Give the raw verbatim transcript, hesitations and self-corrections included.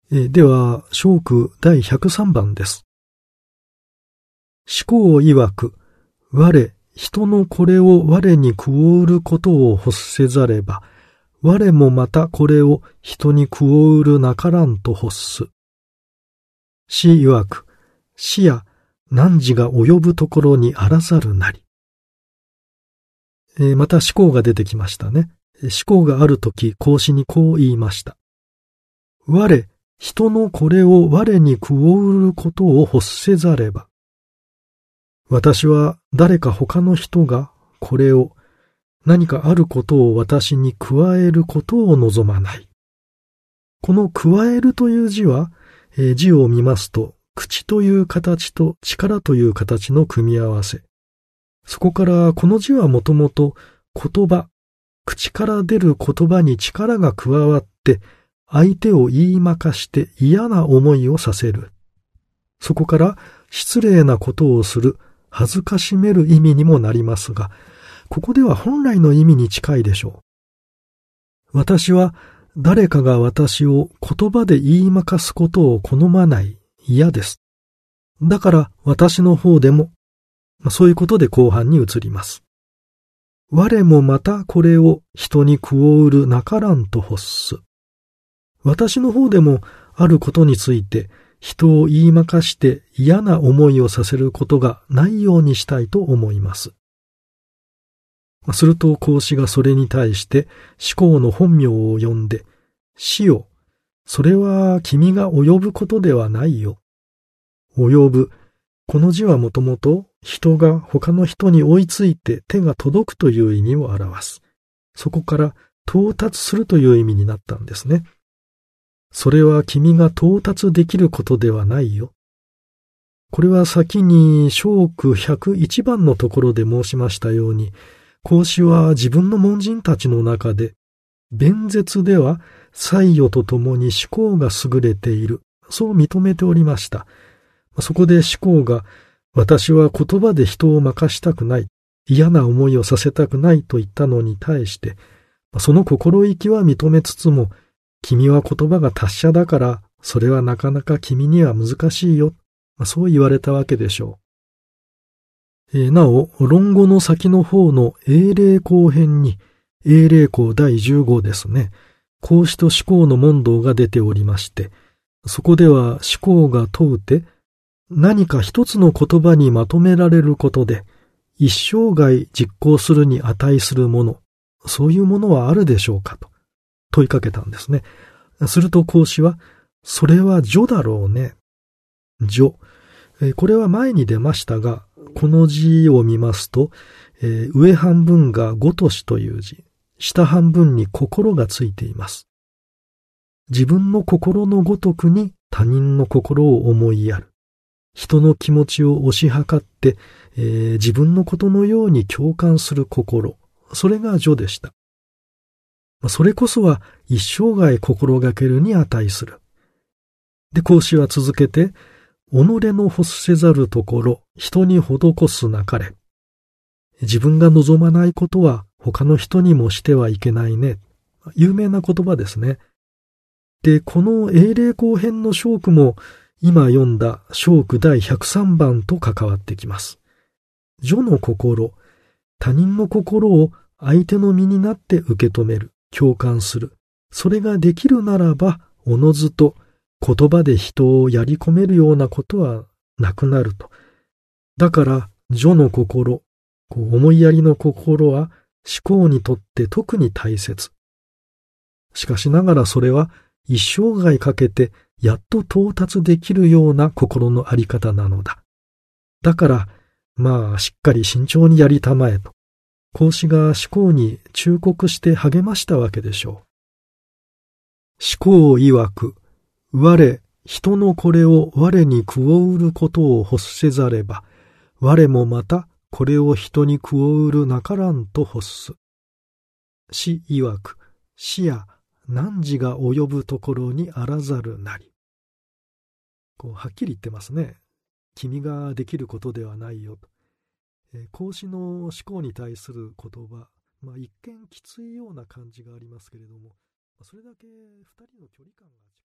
えでは、小句だいひゃくさんばんです。思考曰く、我、人のこれを我に加うることを欲せざれば、我もまたこれを人に加うるなからんと欲す。詩曰く、死や汝が及ぶところにあらざるなり。えー、また思考が出てきましたね。思考があるとき、孔子にこう言いました。我、人のこれを我に加うることを欲せざれば。私は誰か他の人がこれを何かあることを私に加えることを望まない。この加えるという字は、えー、字を見ますと、口という形と力という形の組み合わせ。そこからこの字はもともと言葉、口から出る言葉に力が加わって、相手を言いまかして嫌な思いをさせる。そこから失礼なことをする、恥ずかしめる意味にもなりますが、ここでは本来の意味に近いでしょう。私は誰かが私を言葉で言いまかすことを好まない、嫌です。だから私の方でも、そういうことで後半に移ります。我もまたこれを人に加うるなからんと欲す。私の方でもあることについて人を言いまかして嫌な思いをさせることがないようにしたいと思います。すると孔子がそれに対して思考の本名を呼んで、死よ、それは君が及ぶことではないよ。及ぶ。この字はもともと人が他の人に追いついて手が届くという意味を表す。そこから到達するという意味になったんですね。それは君が到達できることではないよ。これは先に小句ひゃくいちばんのところで申しましたように、孔子は自分の門人たちの中で、弁舌では才与とともに思考が優れている、そう認めておりました。そこで思考が、私は言葉で人を任したくない、嫌な思いをさせたくないと言ったのに対して、その心意気は認めつつも、君は言葉が達者だから、それはなかなか君には難しいよ。そう言われたわけでしょう。えー、なお、論語の先の方の英霊後編に、英霊項だいじゅうごですね。孔子と思考の問答が出ておりまして、そこでは思考が問うて、何か一つの言葉にまとめられることで、一生涯実行するに値するもの、そういうものはあるでしょうかと。問いかけたんですね。すると孔子は、それは序だろうね。序。これは前に出ましたが、この字を見ますと、えー、上半分がごとしという字、下半分に心がついています。自分の心のごとくに他人の心を思いやる。人の気持ちを推し量って、えー、自分のことのように共感する心。それが序でした。それこそは一生涯心がけるに値する。で、孔子は続けて、己の欲せざるところ、人に施すなかれ。自分が望まないことは他の人にもしてはいけないね。有名な言葉ですね。で、この英霊後編の小句も、今読んだ小句だいひゃくさんばんと関わってきます。序の心、他人の心を相手の身になって受け止める。共感する。それができるならば、おのずと言葉で人をやり込めるようなことはなくなると。だから、序の心、こう思いやりの心は思考にとって特に大切。しかしながらそれは一生涯かけてやっと到達できるような心のあり方なのだ。だから、まあ、しっかり慎重にやりたまえと。孔子が思考に忠告して励ましたわけでしょう。思考曰く、我、人のこれを我に加うることを欲せざれば、我もまたこれを人に加うるなからんと欲す。詩曰く、死や汝が及ぶところにあらざるなり。こうはっきり言ってますね。君ができることではないよと。孔子の思考に対する言葉、まあ、一見きついような感じがありますけれども、それだけ二人の距離感が近い。